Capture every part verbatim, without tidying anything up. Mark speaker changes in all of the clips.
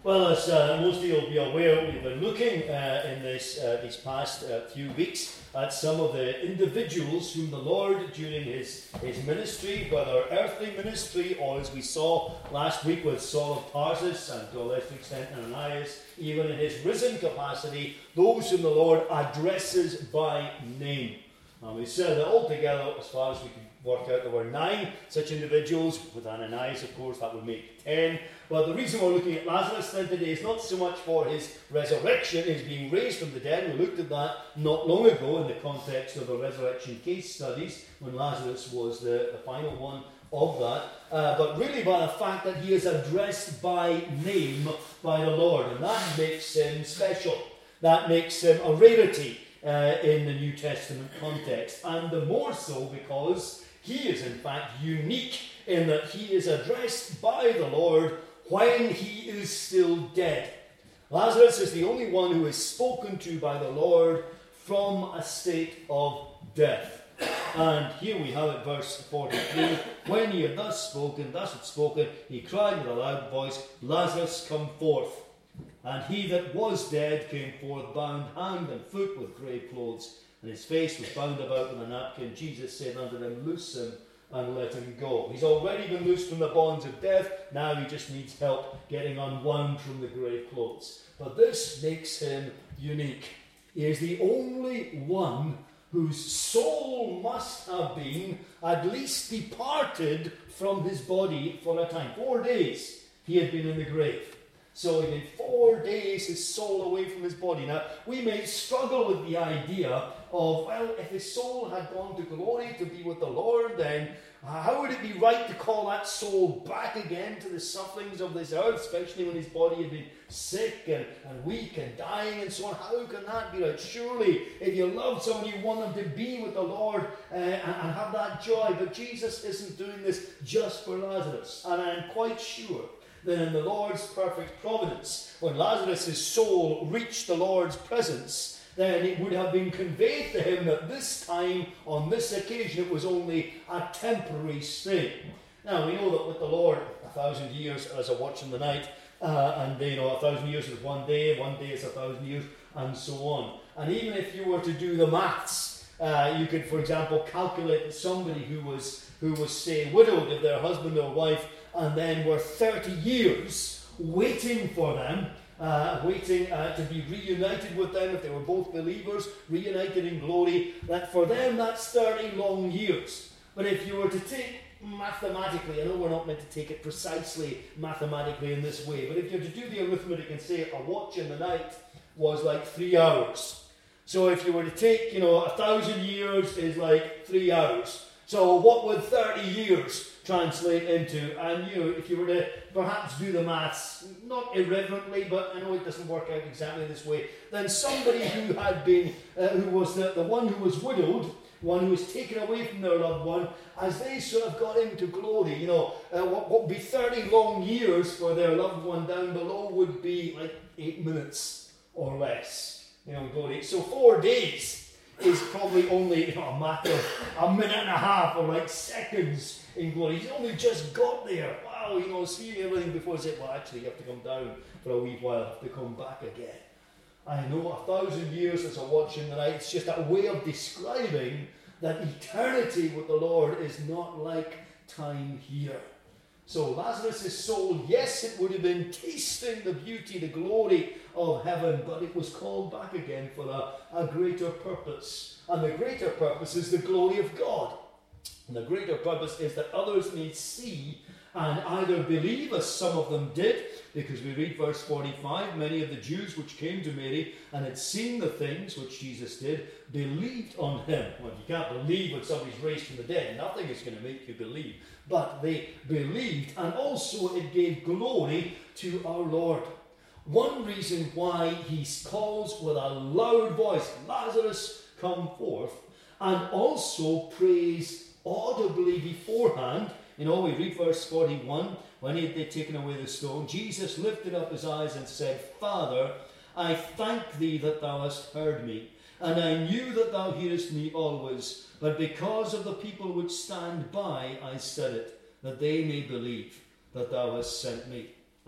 Speaker 1: Well, as uh, most of you will be aware, we've been looking uh, in this uh, these past uh, few weeks at some of the individuals whom the Lord, during his, his ministry, whether earthly ministry or as we saw last week with Saul of Tarsus and to a lesser extent Ananias, even in his risen capacity, those whom the Lord addresses by name. And we said that altogether, as far as we could work out, there were nine such individuals. With Ananias, of course, that would make ten. But the reason we're looking at Lazarus then today is not so much for his resurrection, his being raised from the dead. We looked at that not long ago in the context of the resurrection case studies, when Lazarus was the, the final one of that. Uh, but really by the fact that he is addressed by name by the Lord. And that makes him special. That makes him a rarity uh, in the New Testament context. And the more so because he is in fact unique in that he is addressed by the Lord when he is still dead. Lazarus is the only one who is spoken to by the Lord from a state of death. And here we have it, verse forty-three. When he had thus spoken, thus had spoken, he cried with a loud voice, Lazarus, come forth. And he that was dead came forth, bound hand and foot with grave clothes, and his face was bound about with a napkin. Jesus said unto them, loose him and let him go. He's already been loosed from the bonds of death. Now he just needs help getting unwound from the grave clothes. But this makes him unique. He is the only one whose soul must have been at least departed from his body for a time. Four days he had been in the grave. So in four days his soul away from his body. Now we may struggle with the idea of, well, if his soul had gone to glory to be with the Lord, then how would it be right to call that soul back again to the sufferings of this earth, especially when his body had been sick and, and weak and dying and so on? How can that be right? Surely, if you love someone, you want them to be with the Lord uh, and, and have that joy. But Jesus isn't doing this just for Lazarus. And I'm quite sure that in the Lord's perfect providence, when Lazarus' soul reached the Lord's presence, then it would have been conveyed to him that this time, on this occasion, it was only a temporary stay. Now, we know that with the Lord, a thousand years as a watch in the night, uh, and you know, a thousand years is one day, one day is a thousand years, and so on. And even if you were to do the maths, uh, you could, for example, calculate that somebody who was, who was, say, widowed of their husband or wife, and then were thirty years waiting for them, Uh, waiting uh, to be reunited with them, if they were both believers, reunited in glory, that for them that's thirty long years. But if you were to take mathematically, I know we're not meant to take it precisely mathematically in this way, but if you were to do the arithmetic and say a watch in the night was like three hours. So if you were to take, you know, a thousand years is like three hours. So what would thirty years translate into? And you know, if you were to perhaps do the maths, not irreverently, but I know it doesn't work out exactly this way, then somebody who had been, uh, who was the, the one who was widowed, one who was taken away from their loved one, as they sort of got into glory, you know, uh, what what would be thirty long years for their loved one down below would be like eight minutes or less, you know, glory. So four days is probably only, you know, a matter of a minute and a half or like seconds in glory. He's only just got there. Wow, you know, seeing everything before he said, well, actually, you have to come down for a wee while, have to come back again. I know a thousand years as a watch in the night. It's just a way of describing that eternity with the Lord is not like time here. So Lazarus' soul, yes, it would have been tasting the beauty, the glory of heaven, but it was called back again for a, a greater purpose. And the greater purpose is the glory of God. And the greater purpose is that others may see and either believe, as some of them did, because we read verse forty-five, many of the Jews which came to Mary and had seen the things which Jesus did, believed on him. Well, you can't believe when somebody's raised from the dead. Nothing is going to make you believe. But they believed, and also it gave glory to our Lord. One reason why he calls with a loud voice, Lazarus, come forth, and also prays audibly beforehand. You know, we read verse forty-one, when he had taken away the stone, Jesus lifted up his eyes and said, Father, I thank thee that thou hast heard me, and I knew that thou hearest me always, but because of the people which stand by, I said it, that they may believe that thou hast sent me.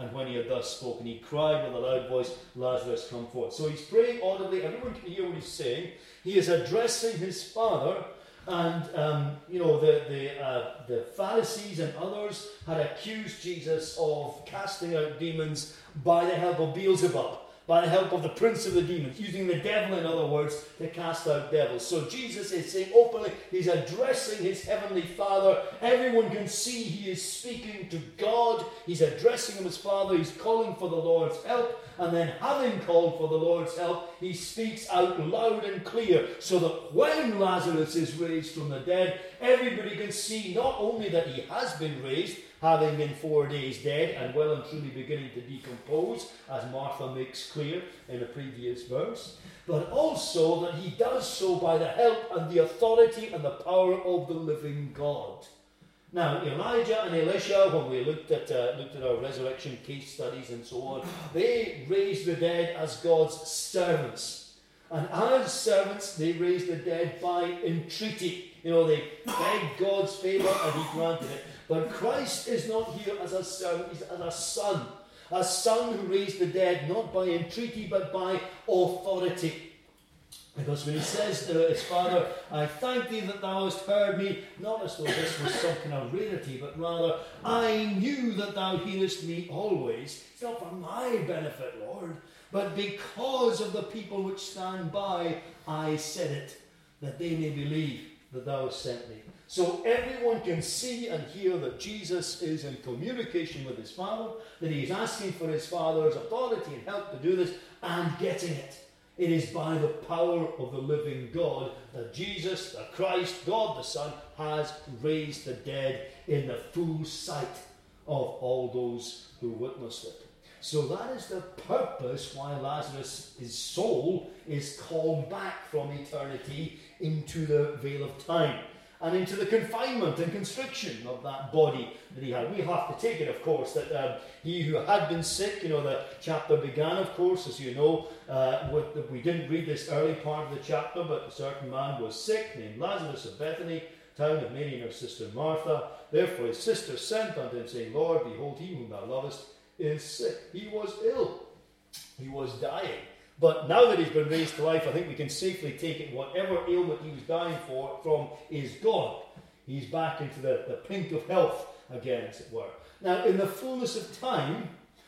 Speaker 1: And when he had thus spoken, he cried with a loud voice, Lazarus, come forth. So he's praying audibly. Everyone can hear what he's saying. He is addressing his Father. And, um, you know, the, the, uh, the Pharisees and others had accused Jesus of casting out demons by the help of Beelzebub, by the help of the prince of the demons, using the devil, in other words, to cast out devils. So Jesus is saying openly, he's addressing his heavenly Father. Everyone can see he is speaking to God. He's addressing him as Father. He's calling for the Lord's help. And then, having called for the Lord's help, he speaks out loud and clear, so that when Lazarus is raised from the dead, everybody can see not only that he has been raised, having been four days dead and well and truly beginning to decompose, as Martha makes clear in a previous verse, but also that he does so by the help and the authority and the power of the living God. Now, Elijah and Elisha, when we looked at uh, looked at our resurrection case studies and so on, they raised the dead as God's servants. And as servants, they raised the dead by entreaty. You know, they begged God's favour and he granted it. But Christ is not here as a servant, he's as a son. A son who raised the dead not by entreaty but by authority. Because when he says to his Father, I thank thee that thou hast heard me, not as though this was some kind of rarity, but rather, I knew that thou hearest me always. It's not for my benefit, Lord, but because of the people which stand by, I said it, that they may believe that thou hast sent me. So everyone can see and hear that Jesus is in communication with his Father, that he is asking for his Father's authority and help to do this, and getting it. It is by the power of the living God that Jesus, the Christ, God the Son, has raised the dead in the full sight of all those who witnessed it. So that is the purpose why Lazarus' his soul is called back from eternity into the veil of time and into the confinement and constriction of that body that he had. We have to take it, of course, that um, he who had been sick, you know, the chapter began, of course, as you know, uh, with the, we didn't read this early part of the chapter, but a certain man was sick, named Lazarus of Bethany, town of Mary and her sister Martha. Therefore his sister sent unto him, saying, Lord, behold, he whom thou lovest is sick. He was ill. He was dying. But now that he's been raised to life, I think we can safely take it whatever ailment he was dying for from is gone. He's back into the, the pink of health again, as it were. Now, in the fullness of time,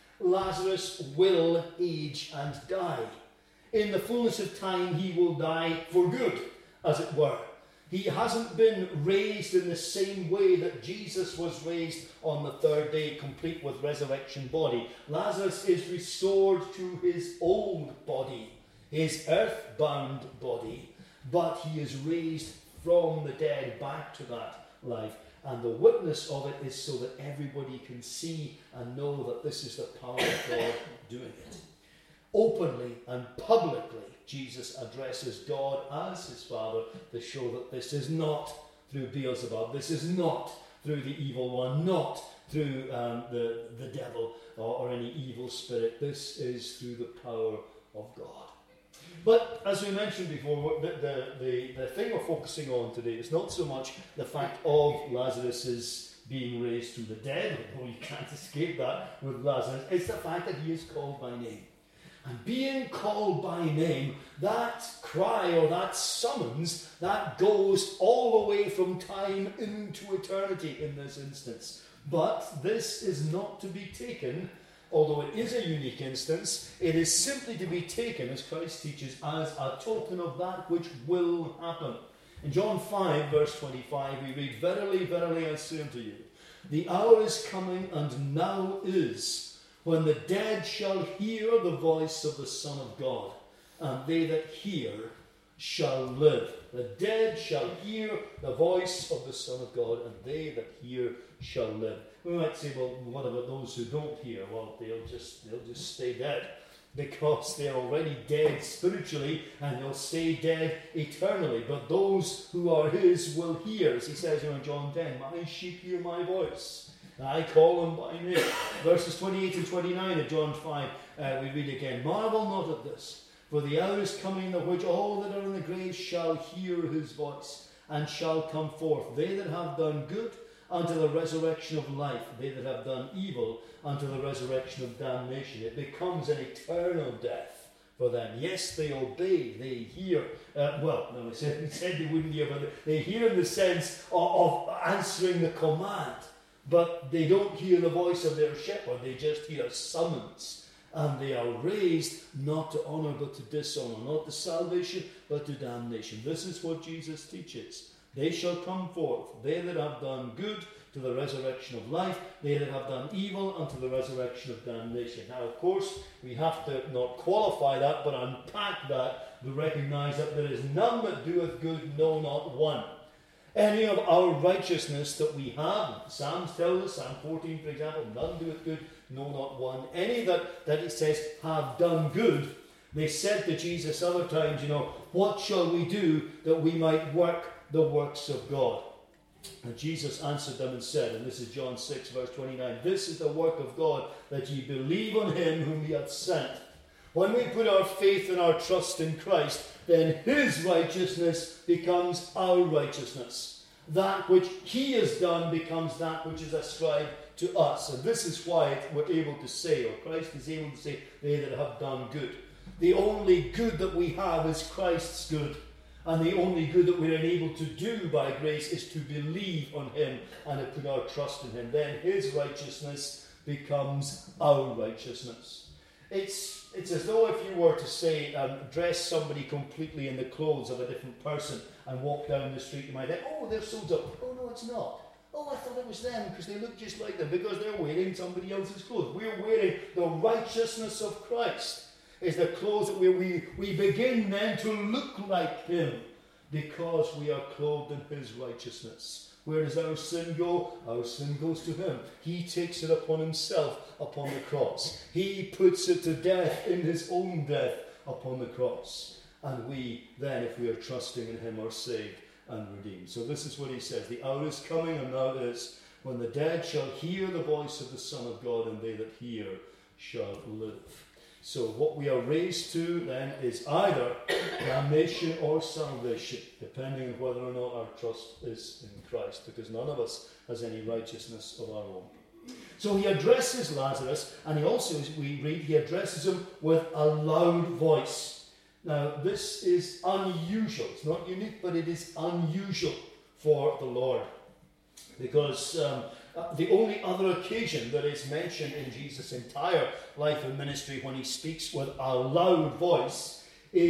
Speaker 1: Lazarus will age and die. In the fullness of time, he will die for good, as it were. He hasn't been raised in the same way that Jesus was raised on the third day, complete with resurrection body. Lazarus is restored to his old body, his earth-bound body, but he is raised from the dead back to that life. And the witness of it is so that everybody can see and know that this is the power of God doing it. Openly and publicly, Jesus addresses God as his Father to show that this is not through Beelzebub, this is not through the evil one, not through um, the, the devil or, or any evil spirit. This is through the power of God. But as we mentioned before, the, the, the, the thing we're focusing on today is not so much the fact of Lazarus' being raised from the dead, although you can't escape that with Lazarus. It's the fact that he is called by name. And being called by name, that cry or that summons, that goes all the way from time into eternity in this instance. But this is not to be taken, although it is a unique instance, it is simply to be taken, as Christ teaches, as a token of that which will happen. In John five, verse twenty-five, we read, Verily, verily, I say unto you, the hour is coming, and now is, when the dead shall hear the voice of the Son of God, and they that hear shall live. The dead shall hear the voice of the Son of God, and they that hear shall live. We might say, well, what about those who don't hear? Well, they'll just they'll just stay dead, because they're already dead spiritually, and they'll stay dead eternally. But those who are his will hear, as he says in John ten, my sheep hear my voice. I call them by name. Verses twenty-eight and twenty-nine of John five, uh, we read again, Marvel not at this, for the hour is coming in which all that are in the grave shall hear his voice, and shall come forth. They that have done good unto the resurrection of life, they that have done evil unto the resurrection of damnation. It becomes an eternal death for them. Yes, they obey, they hear. Uh, well, no, I said, said they wouldn't hear, but they hear in the sense of, of answering the command. But they don't hear the voice of their shepherd, they just hear a summons. And they are raised not to honour but to dishonour, not to salvation but to damnation. This is what Jesus teaches. They shall come forth, they that have done good, to the resurrection of life, they that have done evil unto the resurrection of damnation. Now, of course, we have to not qualify that, but unpack that to recognise that there is none that doeth good, no, not one. Any of our righteousness that we have, Psalms tells us, Psalm fourteen, for example, none doeth good, no, not one. Any that, that it says have done good, they said to Jesus other times, you know, what shall we do that we might work the works of God? And Jesus answered them and said, and this is John six, verse twenty-nine, this is the work of God, that ye believe on him whom he hath sent. When we put our faith and our trust in Christ, then his righteousness becomes our righteousness. That which he has done becomes that which is ascribed to us. And this is why we're able to say, or Christ is able to say, they that have done good. The only good that we have is Christ's good. And the only good that we're enabled to do by grace is to believe on him and to put our trust in him. Then his righteousness becomes our righteousness. It's, it's as though if you were to say, um, dress somebody completely in the clothes of a different person and walk down the street, you might think, oh, they're so dumb. Oh, no, it's not. Oh, I thought it was them because they look just like them, because they're wearing somebody else's clothes. We're wearing the righteousness of Christ. Is the clothes that we, we, we begin then to look like him because we are clothed in his righteousness. Where does our sin go? Our sin goes to him. He takes it upon himself upon the cross. He puts it to death in his own death upon the cross. And we then, if we are trusting in him, are saved and redeemed. So this is what he says. The hour is coming, and now is, when the dead shall hear the voice of the Son of God, and they that hear shall live. So what we are raised to then is either damnation or salvation, depending on whether or not our trust is in Christ, because none of us has any righteousness of our own. So he addresses Lazarus, and he also, as we read, he addresses him with a loud voice. Now, this is unusual. It's not unique, but it is unusual for the Lord, because um, Uh, the only other occasion that is mentioned in Jesus' entire life and ministry when he speaks with a loud voice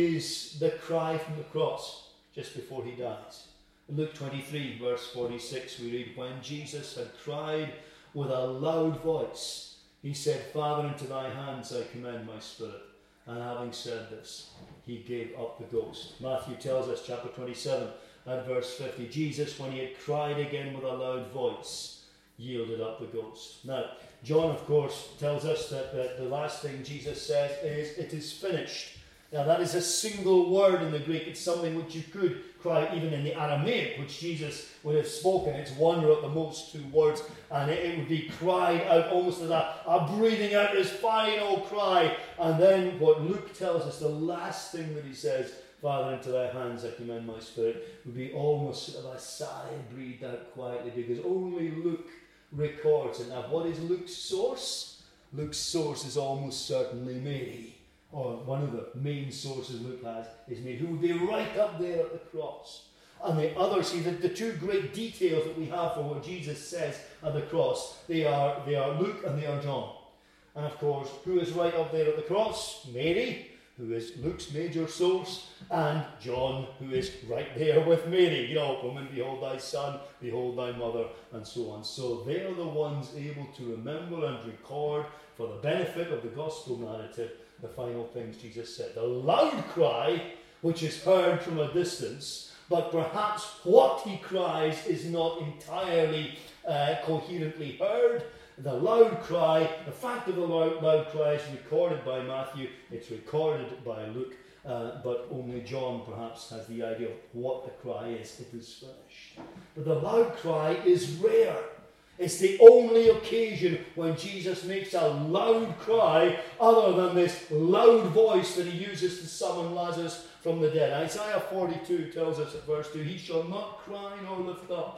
Speaker 1: is the cry from the cross just before he dies. In Luke twenty-three, verse forty-six, we read, when Jesus had cried with a loud voice, he said, Father, into thy hands I commend my spirit. And having said this, he gave up the ghost. Matthew tells us, chapter twenty-seven, at verse fifty, Jesus, when he had cried again with a loud voice, yielded up the ghost. Now, John, of course, tells us that, that the last thing Jesus says is, it is finished. Now, that is a single word in the Greek. It's something which you could cry even in the Aramaic, which Jesus would have spoken. It's one or at the most two words, and it, it would be cried out almost as a, a breathing out his final cry. And then what Luke tells us, the last thing that he says, Father, into thy hands I commend my spirit, would be almost sort of a sigh breathed out quietly, because only Luke records it. Now, what is Luke's source? Luke's source is almost certainly Mary, or one of the main sources Luke has is Mary, who would be right up there at the cross. And the other, see, the, the two great details that we have for what Jesus says at the cross, they are, they are Luke and they are John. And of course, who is right up there at the cross? Mary, who is Luke's major source, and John, who is right there with Mary. You know, woman, behold thy son, behold thy mother, and so on. So they are the ones able to remember and record, for the benefit of the gospel narrative, the final things Jesus said. The loud cry, which is heard from a distance, but perhaps what he cries is not entirely uh, coherently heard. The loud cry, the fact of the loud, loud cry is recorded by Matthew, it's recorded by Luke, uh, but only John perhaps has the idea of what the cry is. It is finished. But the loud cry is rare. It's the only occasion when Jesus makes a loud cry other than this loud voice that he uses to summon Lazarus from the dead. Isaiah forty-two tells us at verse two, he shall not cry nor lift up,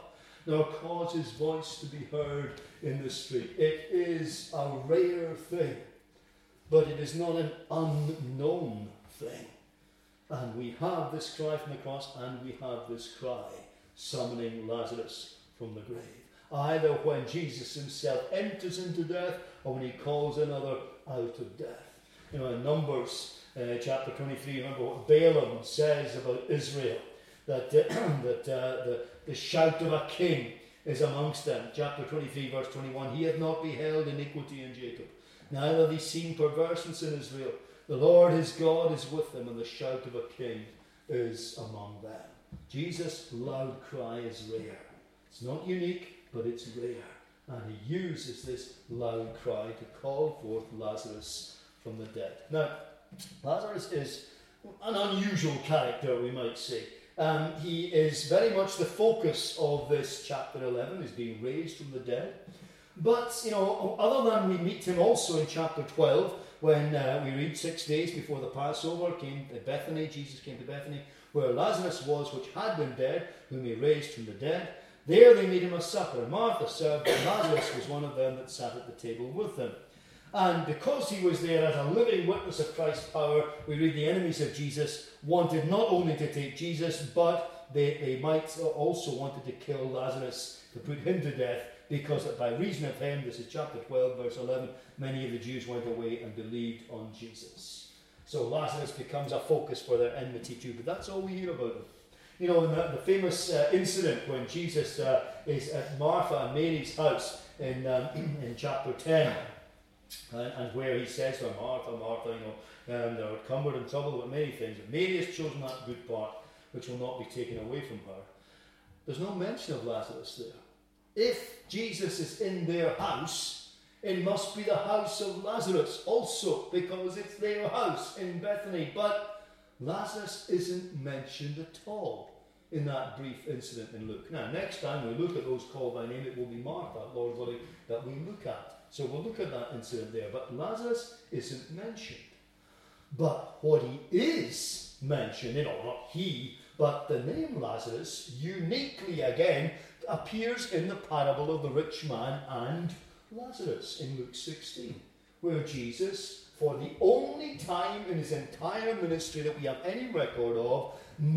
Speaker 1: nor cause his voice to be heard in the street. It is a rare thing, but it is not an unknown thing. And we have this cry from the cross, and we have this cry summoning Lazarus from the grave. Either when Jesus himself enters into death, or when he calls another out of death. You know, in Numbers uh, chapter twenty-three, remember what Balaam says about Israel, that, uh, that uh, the, the shout of a king is amongst them. Chapter twenty-three, verse twenty-one, he hath not beheld iniquity in Jacob, neither hath he seen perverseness in Israel. The Lord his God is with them, and the shout of a king is among them. Jesus' loud cry is rare. It's not unique, but it's rare. And he uses this loud cry to call forth Lazarus from the dead. Now, Lazarus is an unusual character, we might say. Um, he is very much the focus of this chapter eleven, is being raised from the dead. But, you know, other than we meet him also in chapter twelve, when uh, we read six days before the Passover, came to Bethany, Jesus came to Bethany, where Lazarus was, which had been dead, whom he raised from the dead. There they made him a supper, and Martha served, and Lazarus was one of them that sat at the table with them. And because he was there as a living witness of Christ's power, we read the enemies of Jesus wanted not only to take Jesus, but they, they might also wanted to kill Lazarus, to put him to death, because by reason of him, this is chapter twelve, verse eleven, many of the Jews went away and believed on Jesus. So Lazarus becomes a focus for their enmity too, but that's all we hear about him. You know, in the, the famous uh, incident when Jesus uh, is at Martha and Mary's house in um, in chapter ten, and, and where he says to her, Martha, Martha, you know, um, they're encumbered and troubled with many things, but Mary has chosen that good part which will not be taken away from her. There's no mention of Lazarus there. If Jesus is in their house, it must be the house of Lazarus also, because it's their house in Bethany. But Lazarus isn't mentioned at all in that brief incident in Luke. Now, next time we look at those called by name, it will be Martha, Lord willing, that we look at. So we'll look at that incident there. But Lazarus isn't mentioned. But what he is mentioned, you know, not he, but the name Lazarus, uniquely again, appears in the parable of the rich man and Lazarus in Luke sixteen, where Jesus, for the only time in his entire ministry that we have any record of,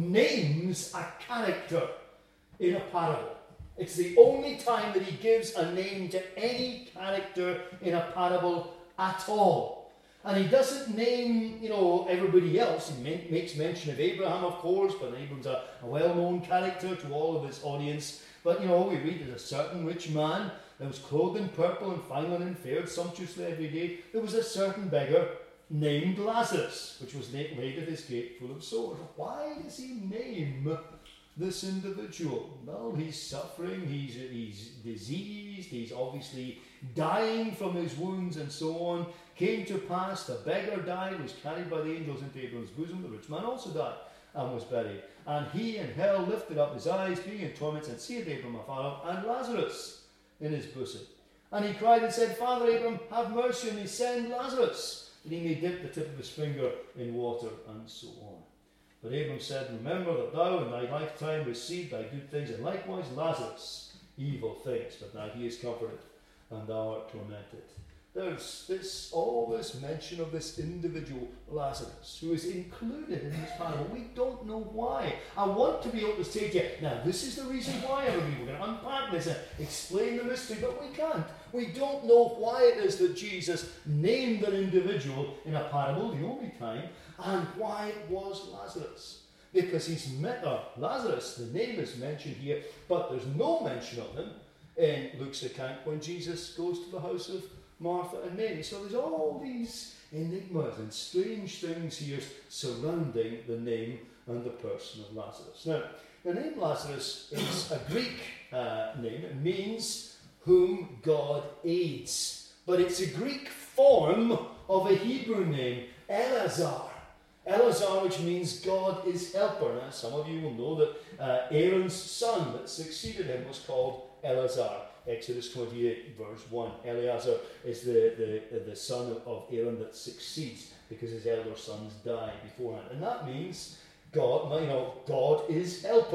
Speaker 1: names a character in a parable. It's the only time that he gives a name to any character in a parable at all. And he doesn't name, you know, everybody else. He ma- makes mention of Abraham, of course, but Abraham's a, a well-known character to all of his audience. But, you know, we read there's a certain rich man that was clothed in purple and fine linen, fared sumptuously every day. There was a certain beggar named Lazarus, which was laid at his gate full of sores. Why does he name this individual? Well, he's suffering, he's, he's diseased, he's obviously dying from his wounds and so on. Came to pass, the beggar died, was carried by the angels into Abraham's bosom. The rich man also died and was buried. And he in hell lifted up his eyes, being in torments, and seeth Abraham afar off, and Lazarus in his bosom. And he cried and said, Father Abraham, have mercy on me, send Lazarus, that he may dip the tip of his finger in water, and so on. But Abraham said, Remember that thou in thy lifetime received thy good things, and likewise Lazarus evil things. But now he is comforted, and thou art tormented. There's this all this mention of this individual Lazarus who is included in this parable. We don't know why. I want to be able to say to you, now this is the reason why, everybody. We're going to unpack this and explain the mystery, but we can't. We don't know why it is that Jesus named an individual in a parable, the only time, and why it was Lazarus. Because he's met uh, Lazarus, the name is mentioned here, but there's no mention of him in Luke's account when Jesus goes to the house of Martha and Mary. So there's all these enigmas and strange things here surrounding the name and the person of Lazarus. Now, the name Lazarus is a Greek uh, name. It means whom God aids. But it's a Greek form of a Hebrew name, Eleazar. Eleazar, which means God is helper. Now, some of you will know that uh, Aaron's son that succeeded him was called Eleazar. Exodus twenty-eight, verse one. Eleazar is the, the, the son of Aaron that succeeds because his elder sons died beforehand. And that means God, you know, God is helper.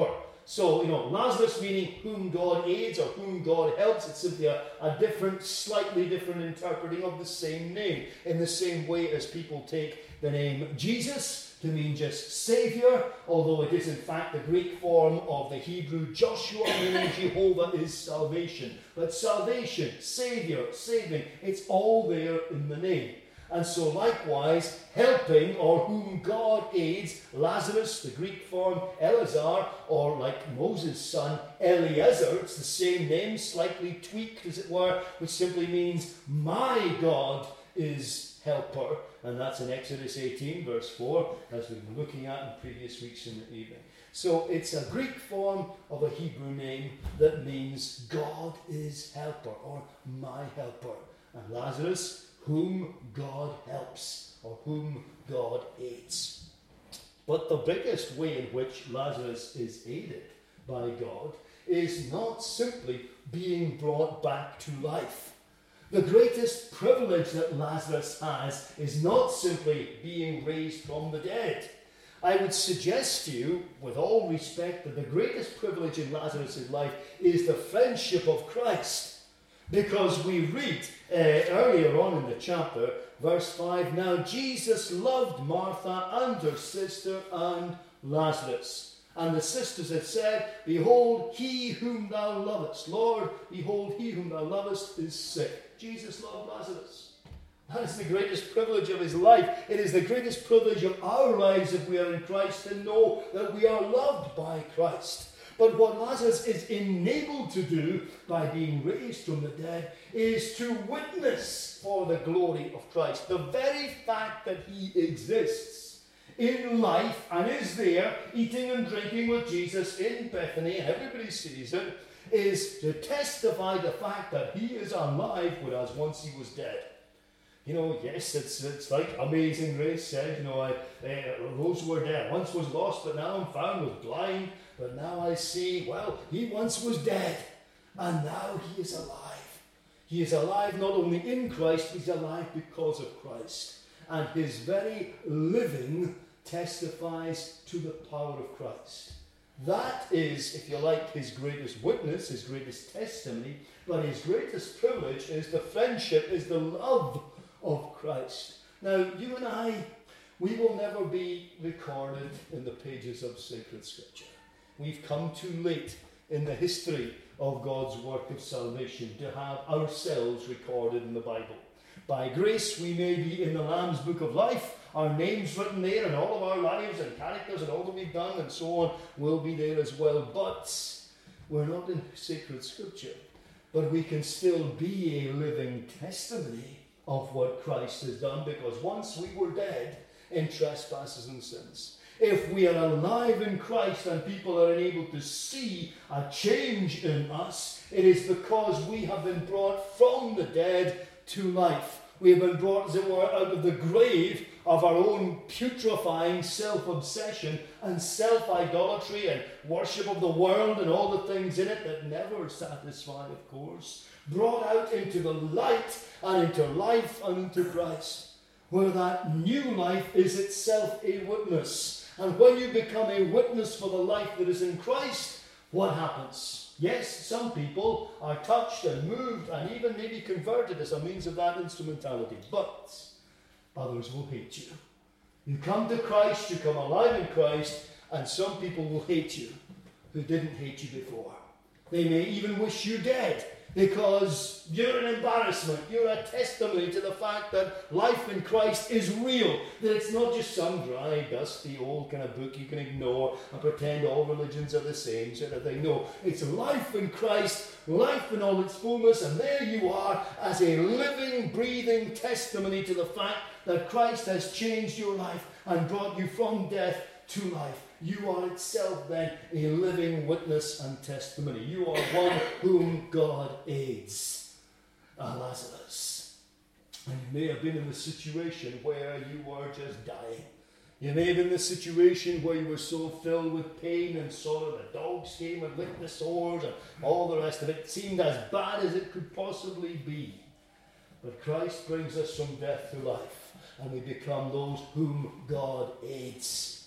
Speaker 1: So, you know, Lazarus meaning whom God aids or whom God helps. It's simply a, a different, slightly different interpreting of the same name. In the same way as people take the name Jesus to mean just Saviour, although it is in fact the Greek form of the Hebrew Joshua, meaning Jehovah is salvation. But salvation, Saviour, saving, it's all there in the name. And so likewise, helping or whom God aids, Lazarus, the Greek form Eleazar, or like Moses' son Eliezer, it's the same name, slightly tweaked as it were, which simply means my God is helper. And that's in Exodus eighteen, verse four, as we've been looking at in previous weeks in the evening. So it's a Greek form of a Hebrew name that means God is helper, or my helper. And Lazarus, whom God helps, or whom God aids. But the biggest way in which Lazarus is aided by God is not simply being brought back to life. The greatest privilege that Lazarus has is not simply being raised from the dead. I would suggest to you, with all respect, that the greatest privilege in Lazarus' life is the friendship of Christ. Because we read uh, earlier on in the chapter, verse five, now Jesus loved Martha and her sister and Lazarus. And the sisters had said, behold, he whom thou lovest, Lord, behold, he whom thou lovest is sick. Jesus loved Lazarus. That is the greatest privilege of his life. It is the greatest privilege of our lives if we are in Christ to know that we are loved by Christ. But what Lazarus is enabled to do by being raised from the dead is to witness for the glory of Christ. The very fact that he exists in life and is there eating and drinking with Jesus in Bethany, and everybody sees it, is to testify the fact that he is alive whereas once he was dead. You know, yes, it's it's like Amazing Grace said, you know, I, uh, those who were dead once was lost, but now I'm found, was blind, but now I see, well, he once was dead, and now he is alive. He is alive not only in Christ, he's alive because of Christ. And his very living testifies to the power of Christ. That is, if you like, his greatest witness, his greatest testimony, but his greatest privilege is the friendship, is the love of Christ. Now, you and I, we will never be recorded in the pages of sacred scripture. We've come too late in the history of God's work of salvation to have ourselves recorded in the Bible. By grace, we may be in the Lamb's Book of Life, our names written there, and all of our lives and characters and all that we've done and so on will be there as well. But we're not in sacred scripture. But we can still be a living testimony of what Christ has done, because once we were dead in trespasses and sins. If we are alive in Christ and people are unable to see a change in us, it is because we have been brought from the dead to life. We have been brought, as it were, out of the grave of our own putrefying self-obsession and self-idolatry and worship of the world and all the things in it that never satisfy, of course. Brought out into the light and into life and into Christ, where that new life is itself a witness. And when you become a witness for the life that is in Christ, what happens? Yes, some people are touched and moved and even maybe converted as a means of that instrumentality, but others will hate you. You come to Christ, you come alive in Christ, and some people will hate you who didn't hate you before. They may even wish you dead, because you're an embarrassment. You're a testimony to the fact that life in Christ is real. That it's not just some dry, dusty, old kind of book you can ignore and pretend all religions are the same sort of thing. No, it's life in Christ, life in all its fullness, and there you are as a living, breathing testimony to the fact that Christ has changed your life and brought you from death to life. You are itself then a living witness and testimony. You are one whom God aids. Ah, Lazarus. And you may have been in the situation where you were just dying. You may have been in the situation where you were so filled with pain and sorrow, the dogs came and licked the sores and all the rest of it. It seemed as bad as it could possibly be. But Christ brings us from death to life, and we become those whom God aids.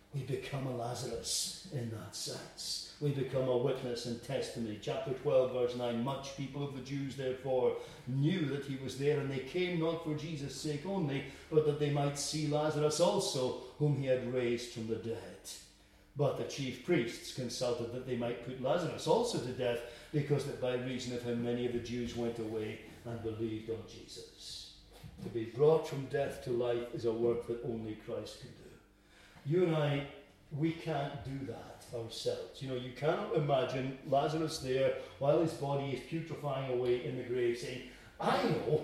Speaker 1: we become a Lazarus in that sense. We become a witness and testimony. Chapter twelve, verse nine, much people of the Jews therefore knew that he was there, and they came not for Jesus' sake only, but that they might see Lazarus also, whom he had raised from the dead. But the chief priests consulted that they might put Lazarus also to death, because that by reason of him many of the Jews went away and believed on Jesus. To be brought from death to life is a work that only Christ can do. You and I, we can't do that ourselves. You know, you cannot imagine Lazarus there while his body is putrefying away in the grave saying, I know,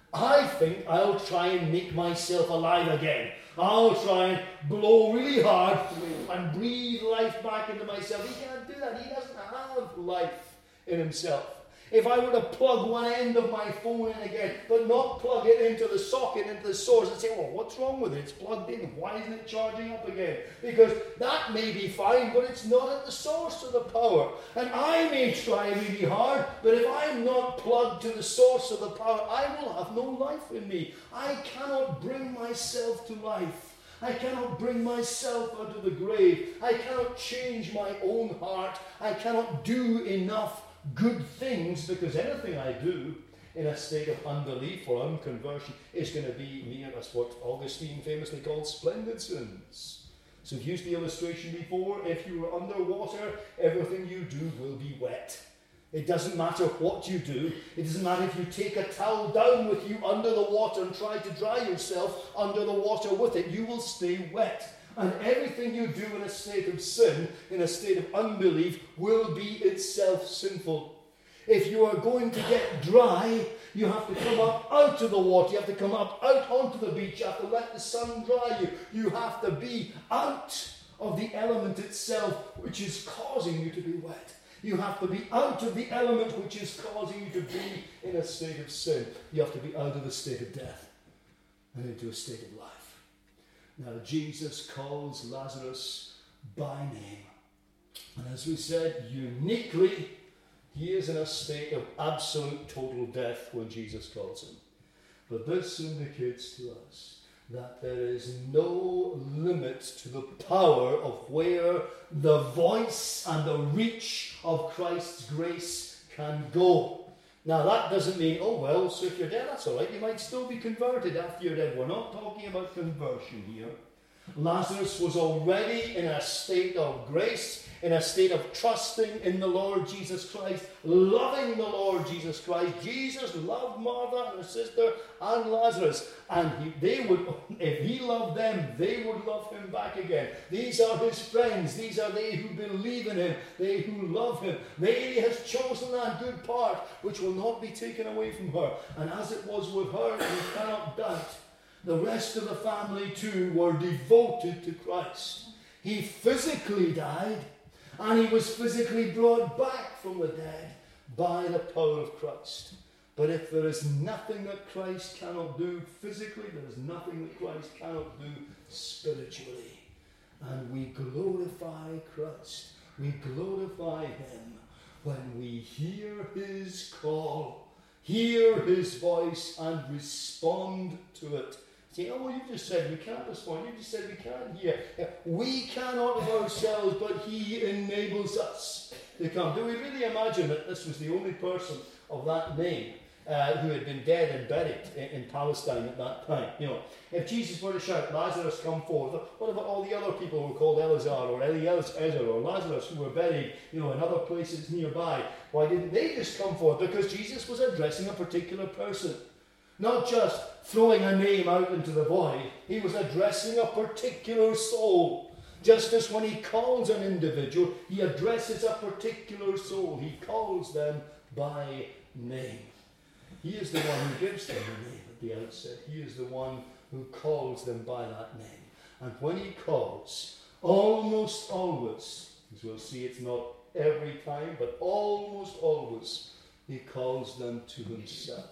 Speaker 1: I think I'll try and make myself alive again. I'll try and blow really hard and breathe life back into myself. He can't do that. He doesn't have life in himself. If I were to plug one end of my phone in again, but not plug it into the socket, into the source, and say, well, what's wrong with it? It's plugged in. Why isn't it charging up again? Because that may be fine, but it's not at the source of the power. And I may try really hard, but if I'm not plugged to the source of the power, I will have no life in me. I cannot bring myself to life. I cannot bring myself out of the grave. I cannot change my own heart. I cannot do enough good things, because anything I do in a state of unbelief or unconversion is going to be mere, that's what Augustine famously called splendid sins. So I've used the illustration before. If you are underwater, everything you do will be wet. It doesn't matter what you do. It doesn't matter if you take a towel down with you under the water and try to dry yourself under the water with it. You will stay wet. And everything you do in a state of sin, in a state of unbelief, will be itself sinful. If you are going to get dry, you have to come up out of the water. You have to come up out onto the beach. You have to let the sun dry you. You have to be out of the element itself, which is causing you to be wet. You have to be out of the element which is causing you to be in a state of sin. You have to be out of the state of death and into a state of life. Now, Jesus calls Lazarus by name. And as we said, uniquely, he is in a state of absolute total death when Jesus calls him. But this indicates to us that there is no limit to the power of where the voice and the reach of Christ's grace can go. Now, that doesn't mean, oh, well, so if you're dead, that's all right. You might still be converted after you're dead. We're not talking about conversion here. Lazarus was already in a state of grace, in a state of trusting in the Lord Jesus Christ, loving the Lord Jesus Christ. Jesus loved Martha and her sister and Lazarus. And he, they would, if he loved them, they would love him back again. These are his friends. These are they who believe in him. They who love him. They has chosen that good part, which will not be taken away from her. And as it was with her, we cannot doubt, the rest of the family too were devoted to Christ. He physically died, and he was physically brought back from the dead by the power of Christ. But if there is nothing that Christ cannot do physically, there is nothing that Christ cannot do spiritually. And we glorify Christ. We glorify him when we hear his call, hear his voice, and respond to it. Say, oh, well, you just said we can't respond. You just said we can't hear. We cannot of ourselves, but he enables us to come. Do we really imagine that this was the only person of that name uh, who had been dead and buried in, in Palestine at that time? You know, if Jesus were to shout, Lazarus, come forth, what about all the other people who were called Eleazar or Eliezer or Lazarus who were buried, you know, in other places nearby? Why didn't they just come forth? Because Jesus was addressing a particular person. Not just throwing a name out into the void. He was addressing a particular soul. Just as when he calls an individual, he addresses a particular soul. He calls them by name. He is the one who gives them a name at the outset. He is the one who calls them by that name. And when he calls, almost always, as we'll see, it's not every time, but almost always, he calls them to himself.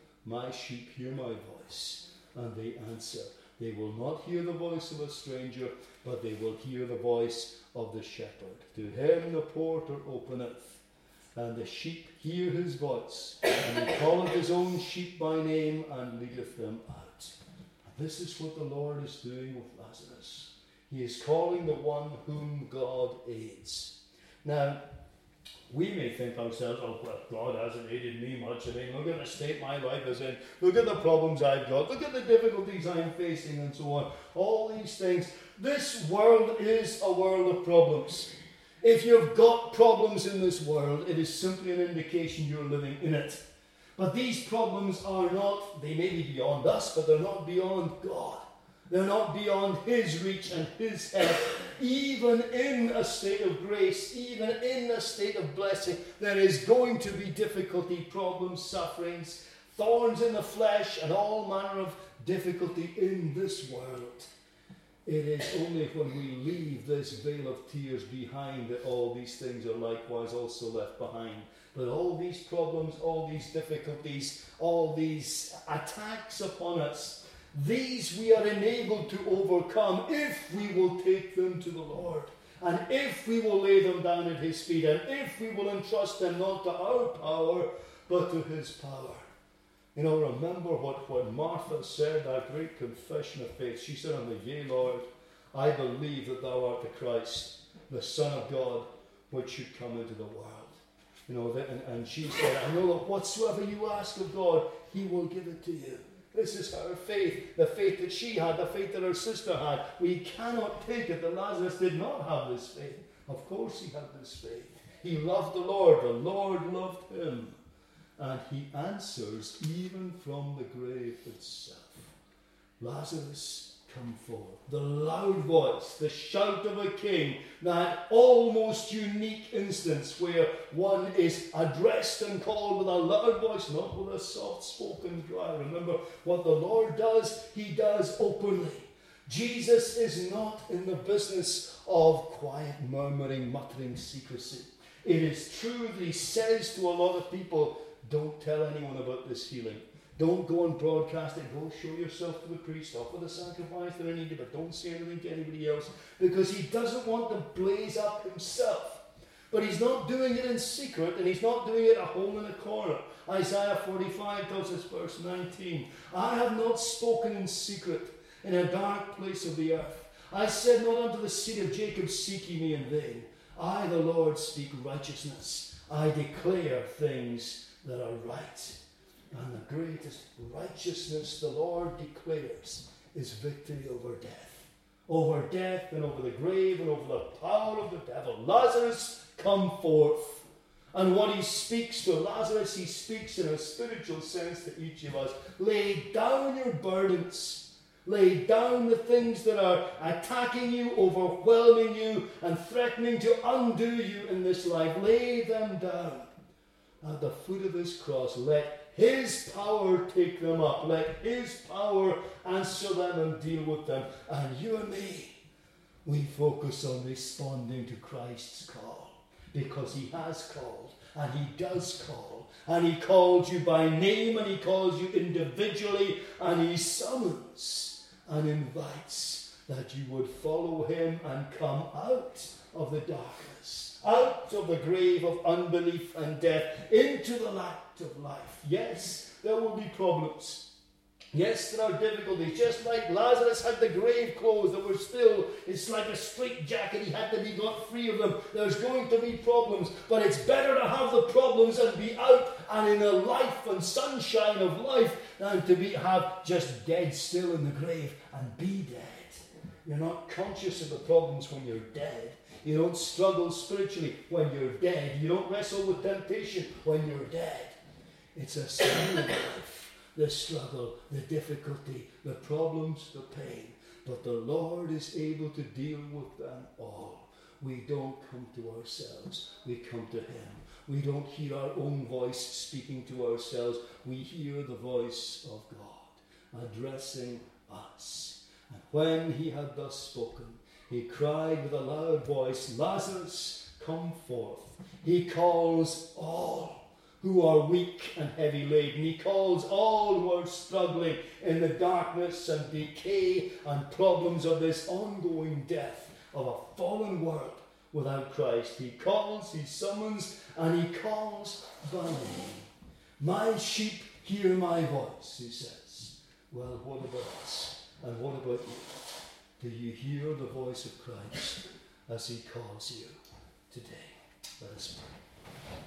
Speaker 1: My sheep hear my voice, and they answer. They will not hear the voice of a stranger, but they will hear the voice of the shepherd. To him the porter openeth, and the sheep hear his voice, and he calleth his own sheep by name, and leadeth them out. And this is what the Lord is doing with Lazarus. He is calling the one whom God aids. Now, we may think ourselves, oh, well, God hasn't aided me much. I mean, look at the state my life is in. Look at the problems I've got. Look at the difficulties I'm facing and so on. All these things. This world is a world of problems. If you've got problems in this world, it is simply an indication you're living in it. But these problems are not, they may be beyond us, but they're not beyond God. They're not beyond His reach and His help. Even in a state of grace, even in a state of blessing, there is going to be difficulty, problems, sufferings, thorns in the flesh, and all manner of difficulty in this world. It is only when we leave this veil of tears behind that all these things are likewise also left behind. But all these problems, all these difficulties, all these attacks upon us, these we are enabled to overcome if we will take them to the Lord. And if we will lay them down at His feet. And if we will entrust them not to our power, but to His power. You know, remember what, what Martha said, that great confession of faith. She said unto me, Yea, Lord, I believe that thou art the Christ, the Son of God, which should come into the world. You know, and, and she said, I know that whatsoever you ask of God, He will give it to you. This is her faith, the faith that she had, the faith that her sister had. We cannot take it that Lazarus did not have this faith. Of course he had this faith. He loved the Lord. The Lord loved him. And He answers even from the grave itself. Lazarus, come forth. The loud voice, the shout of a king, that almost unique instance where one is addressed and called with a loud voice, not with a soft-spoken cry. Remember, what the Lord does, He does openly. Jesus is not in the business of quiet murmuring, muttering secrecy. It is true that He says to a lot of people, don't tell anyone about this healing. Don't go and broadcast it. Go show yourself to the priest. Offer the sacrifice that are needed, but don't say anything to anybody else. Because He doesn't want to blaze up Himself. But He's not doing it in secret, and He's not doing it at home in a corner. Isaiah forty-five tells us, verse nineteen, I have not spoken in secret in a dark place of the earth. I said not unto the seed of Jacob, seek ye me in vain. I, the Lord, speak righteousness. I declare things that are right. And the greatest righteousness the Lord declares is victory over death. Over death and over the grave and over the power of the devil. Lazarus, come forth. And what He speaks to Lazarus, He speaks in a spiritual sense to each of us. Lay down your burdens. Lay down the things that are attacking you, overwhelming you, and threatening to undo you in this life. Lay them down. At the foot of His cross, let His power take them up. Let His power answer them and deal with them. And you and me, we focus on responding to Christ's call. Because He has called, and He does call. And He calls you by name, and He calls you individually, and He summons and invites that you would follow Him and come out of the darkness. Out of the grave of unbelief and death into the light of life. Yes, there will be problems. Yes, there are difficulties. Just like Lazarus had the grave clothes that were still, it's like a straitjacket. He had to be got free of them. There's going to be problems. But it's better to have the problems and be out and in the life and sunshine of life than to be have just dead still in the grave and be dead. You're not conscious of the problems when you're dead. You don't struggle spiritually when you're dead. You don't wrestle with temptation when you're dead. It's a sign of life. The struggle, the difficulty, the problems, the pain. But the Lord is able to deal with them all. We don't come to ourselves. We come to Him. We don't hear our own voice speaking to ourselves. We hear the voice of God addressing us. And when He had thus spoken, He cried with a loud voice, Lazarus, come forth. He calls all who are weak and heavy laden. He calls all who are struggling in the darkness and decay and problems of this ongoing death of a fallen world without Christ. He calls, He summons, and He calls by name. My sheep hear my voice, He says. Well, what about us? And what about you? Do you hear the voice of Christ as he calls you today? Let us pray.